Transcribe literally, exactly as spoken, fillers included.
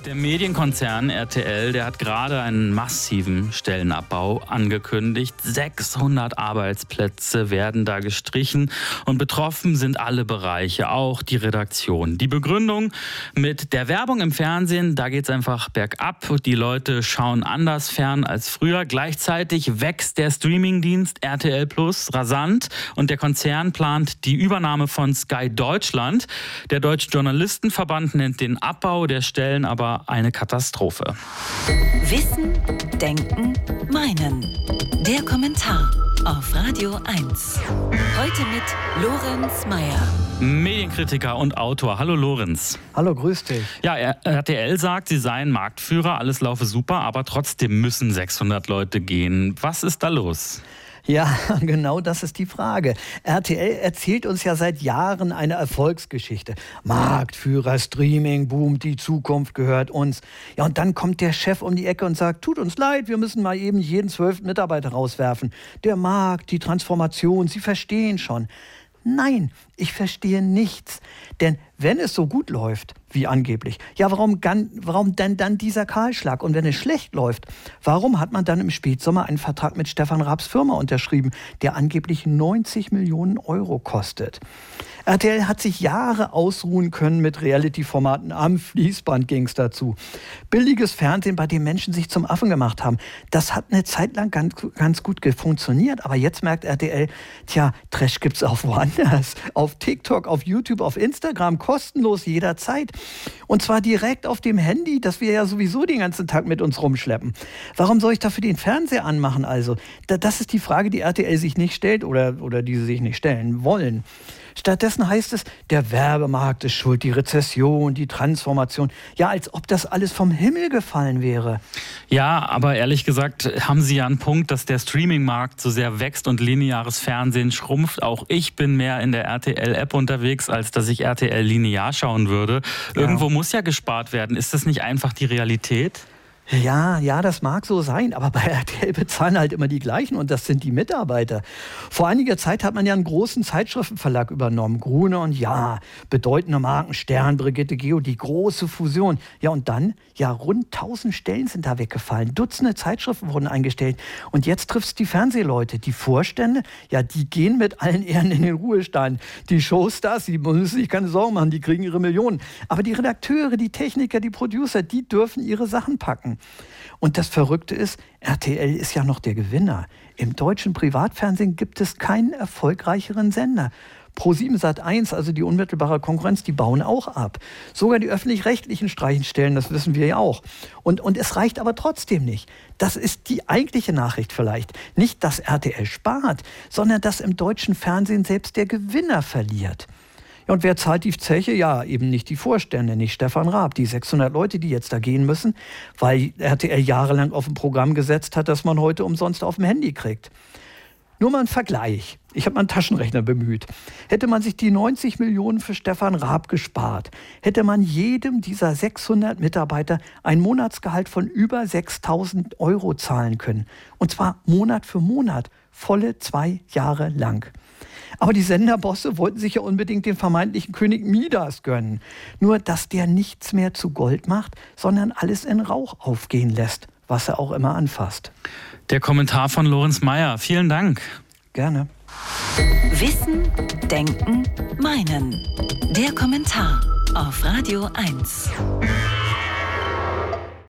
Der Medienkonzern R T L, der hat gerade einen massiven Stellenabbau angekündigt. sechshundert Arbeitsplätze werden da gestrichen und betroffen sind alle Bereiche, auch die Redaktion. Die Begründung mit der Werbung im Fernsehen, da geht es einfach bergab. Die Leute schauen anders fern als früher. Gleichzeitig wächst der Streamingdienst R T L Plus rasant und der Konzern plant die Übernahme von Sky Deutschland. Der Deutsche Journalistenverband nennt den Abbau der Stellen aber eine Katastrophe. Wissen, Denken, Meinen. Der Kommentar auf Radio eins. Heute mit Lorenz Meyer. Medienkritiker und Autor. Hallo Lorenz. Hallo, grüß dich. Ja, R T L sagt, sie seien Marktführer, alles laufe super, aber trotzdem müssen sechshundert Leute gehen. Was ist da los? Ja, genau das ist die Frage. R T L erzählt uns ja seit Jahren eine Erfolgsgeschichte. Marktführer, Streaming, Boom, die Zukunft gehört uns. Ja, und dann kommt der Chef um die Ecke und sagt, tut uns leid, wir müssen mal eben jeden zwölften Mitarbeiter rauswerfen. Der Markt, die Transformation, Sie verstehen schon. Nein, ich verstehe nichts. Denn wenn es so gut läuft, wie angeblich, ja, warum, warum denn dann dieser Kahlschlag? Und wenn es schlecht läuft, warum hat man dann im Spätsommer einen Vertrag mit Stefan Raabs Firma unterschrieben, der angeblich neunzig Millionen Euro kostet? R T L hat sich Jahre ausruhen können mit Reality-Formaten. Am Fließband ging es dazu. Billiges Fernsehen, bei dem Menschen sich zum Affen gemacht haben. Das hat eine Zeit lang ganz, ganz gut funktioniert. Aber jetzt merkt R T L, tja, Trash gibt's auch woanders. Auf TikTok, auf YouTube, auf Instagram, kostenlos jederzeit. Und zwar direkt auf dem Handy, das wir ja sowieso den ganzen Tag mit uns rumschleppen. Warum soll ich dafür den Fernseher anmachen also? Das ist die Frage, die R T L sich nicht stellt oder, oder die sie sich nicht stellen wollen. Stattdessen heißt es, der Werbemarkt ist schuld, die Rezession, die Transformation. Ja, als ob das alles vom Himmel gefallen wäre. Ja, aber ehrlich gesagt haben Sie ja einen Punkt, dass der Streamingmarkt so sehr wächst und lineares Fernsehen schrumpft. Auch ich bin mehr in der R T L-App unterwegs, als dass ich R T L linear schauen würde. Irgendwo ja. muss ja gespart werden. Ist das nicht einfach die Realität? Ja, ja, das mag so sein, aber bei R T L bezahlen halt immer die gleichen und das sind die Mitarbeiter. Vor einiger Zeit hat man ja einen großen Zeitschriftenverlag übernommen, Gruner und Jahr, bedeutende Marken, Stern, Brigitte Geo, die große Fusion. Ja, und dann, ja, rund tausend Stellen sind da weggefallen, Dutzende Zeitschriften wurden eingestellt und jetzt trifft es die Fernsehleute, die Vorstände, ja, die gehen mit allen Ehren in den Ruhestand. Die Showstars, die müssen sich keine Sorgen machen, die kriegen ihre Millionen. Aber die Redakteure, die Techniker, die Producer, die dürfen ihre Sachen packen. Und das Verrückte ist, R T L ist ja noch der Gewinner. Im deutschen Privatfernsehen gibt es keinen erfolgreicheren Sender. ProSieben Sat eins, also die unmittelbare Konkurrenz, die bauen auch ab. Sogar die öffentlich-rechtlichen streichen Stellen, das wissen wir ja auch. Und, und es reicht aber trotzdem nicht. Das ist die eigentliche Nachricht vielleicht. Nicht, dass R T L spart, sondern dass im deutschen Fernsehen selbst der Gewinner verliert. Ja, und wer zahlt die Zeche? Ja, eben nicht die Vorstände, nicht Stefan Raab. Die sechshundert Leute, die jetzt da gehen müssen, weil R T L jahrelang auf ein Programm gesetzt hat, das man heute umsonst auf dem Handy kriegt. Nur mal ein Vergleich. Ich habe mal einen Taschenrechner bemüht. Hätte man sich die neunzig Millionen für Stefan Raab gespart, hätte man jedem dieser sechshundert Mitarbeiter ein Monatsgehalt von über sechstausend Euro zahlen können. Und zwar Monat für Monat, volle zwei Jahre lang. Aber die Senderbosse wollten sich ja unbedingt den vermeintlichen König Midas gönnen. Nur, dass der nichts mehr zu Gold macht, sondern alles in Rauch aufgehen lässt, was er auch immer anfasst. Der Kommentar von Lorenz Meyer. Vielen Dank. Gerne. Wissen, Denken, Meinen. Der Kommentar auf Radio eins.